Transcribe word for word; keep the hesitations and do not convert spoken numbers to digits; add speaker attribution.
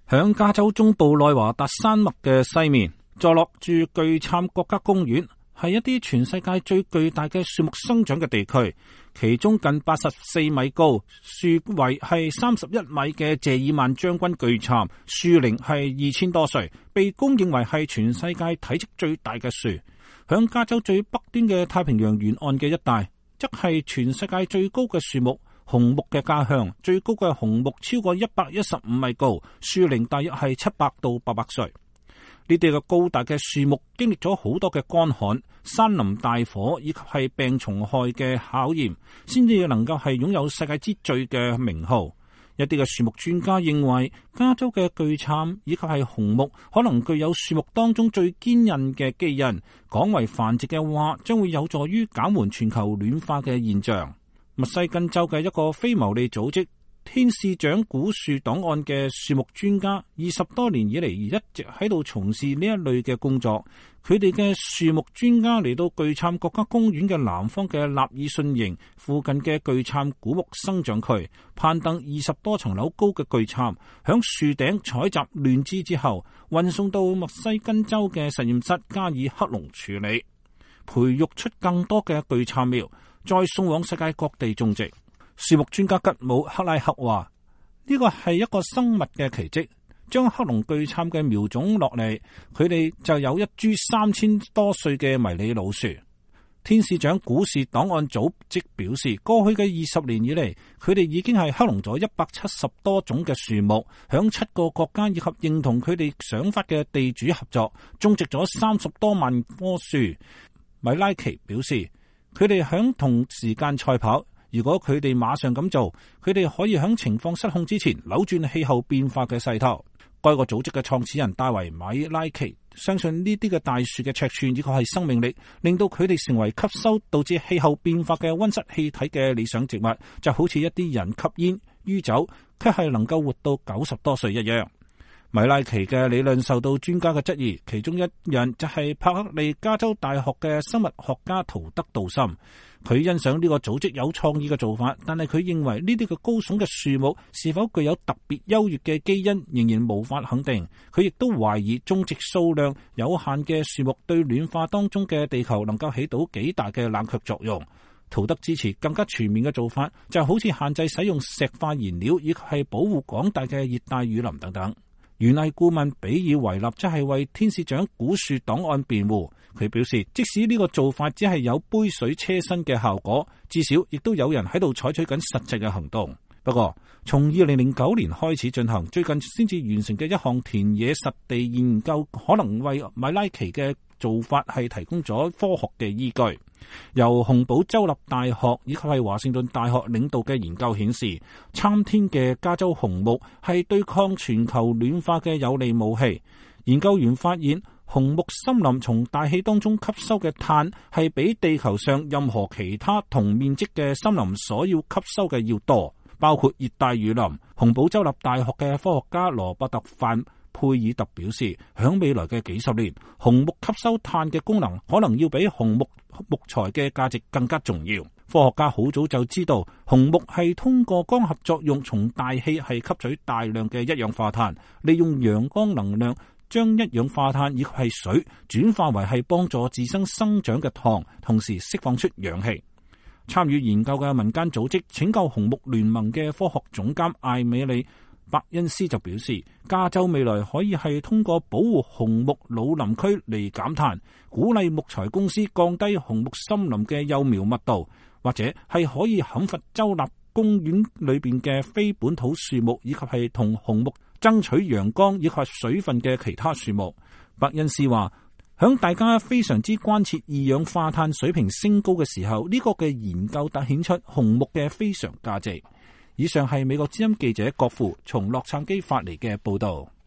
Speaker 1: 響加州中部內華達山脈嘅西面，坐落住巨杉國家公園，係一啲全世界最巨大嘅樹木生長嘅地區。其中近八十四米高、樹圍係三十一米嘅謝爾曼將軍巨杉，樹齡係二千多歲，被公認為係全世界體積最大嘅樹。響加州最北端嘅太平洋沿岸嘅一帶，則係全世界最高嘅樹木——紅木嘅家鄉。最高嘅紅木超過一百一十五米高，樹齡大約係七百到八百歲。呢啲嘅高大嘅樹木經歷咗好多嘅乾旱、山林大火以及係病蟲害嘅考驗，先至能夠係擁有世界之最嘅名號。一啲嘅樹木專家認為，加州嘅巨杉以及係紅木可能具有樹木當中最堅韌嘅基因，廣為繁殖嘅話，將會有助於減緩全球暖化嘅現象。密西根州嘅一個非牟利組織天使長古樹檔案嘅樹木專家，二十多年以嚟一直喺度從事呢一類嘅工作。佢哋嘅樹木專家嚟到巨杉國家公園嘅南方嘅納爾遜營附近嘅巨杉古木生長區，攀登二十多層樓高嘅巨杉，響樹頂採集亂枝之後，運送到密西根州嘅實驗室加以克隆處理，培育出更多嘅巨杉苗，再送往世界各地種植。樹木專家吉姆克拉克話：呢個係一個生物嘅奇蹟，將克隆巨杉嘅苗種落嚟，佢哋就有一株三千多歲嘅迷你老樹。天使長古樹檔案組織表示，過去嘅二十年以嚟，佢哋已經係克隆咗一百七十多種嘅樹木，響七個國家以及認同佢哋想法嘅地主合作，種植咗三十多萬棵樹。米拉奇表示，佢哋響同時間賽跑。如果佢哋馬上咁做，佢哋可以喺情況失控之前扭轉氣候變化嘅勢頭。該個組織嘅創始人戴維米拉奇相信呢啲嘅大樹嘅尺寸以及係生命力，令到佢哋成為吸收導致氣候變化嘅溫室氣體嘅理想植物，就好似一啲人吸煙、酗酒，卻係能夠活到九十多歲一樣。米拉奇嘅理論受到專家嘅質疑，其中一人就係柏克利加州大學嘅生物學家圖德道森。佢欣賞呢個組織有創意嘅做法，但係佢認為呢啲嘅高聳嘅樹木是否具有特別優越嘅基因，仍然無法肯定。佢亦都懷疑種植數量有限嘅樹木對暖化當中嘅地球能夠起到幾大嘅冷卻作用。圖德支持更加全面嘅做法，就好似限制使用石化燃料，以及係保護廣大嘅熱帶雨林等等。園藝顧問比爾維納則係為天使長古樹檔案辯護，佢表示，即使呢個做法只係有杯水車薪嘅效果，至少亦都有人喺度採取緊實際嘅行動。不過，從二零零九年開始進行，最近先至完成嘅一項田野實地研究，可能為米拉奇嘅做法係提供咗科學嘅依據。由洪堡州立大學以及係華盛頓大學領導嘅研究顯示，參天嘅加州紅木係對抗全球暖化嘅有利武器。研究員發現，紅木森林從大氣當中吸收嘅碳係比地球上任何其他同面積嘅森林所要吸收嘅要多，包括熱帶雨林。洪堡州立大學嘅科學家羅伯特范佩爾特表示，響未來嘅幾十年，紅木吸收碳嘅功能可能要比紅木木材嘅價值更加重要。科學家好早就知道，紅木係通過光合作用從大氣係吸取大量嘅一氧化碳，利用陽光能量將一氧化碳以及係水轉化為係幫助自身生長嘅糖，同時釋放出氧氣。參與研究嘅民間組織拯救紅木聯盟嘅科學總監艾美利伯恩斯就表示，加州未來可以係通過保護紅木老林區嚟減碳，鼓勵木材公司降低紅木森林嘅幼苗密度，或者係可以砍伐州立公園裏邊嘅非本土樹木，以及係同紅木爭取陽光以及水分嘅其他樹木。伯恩斯話，響大家非常之關切二氧化碳水平升高嘅時候，呢個嘅研究凸顯出紅木嘅非常價值。以上係美國之音記者郭富從洛杉磯發嚟嘅報道。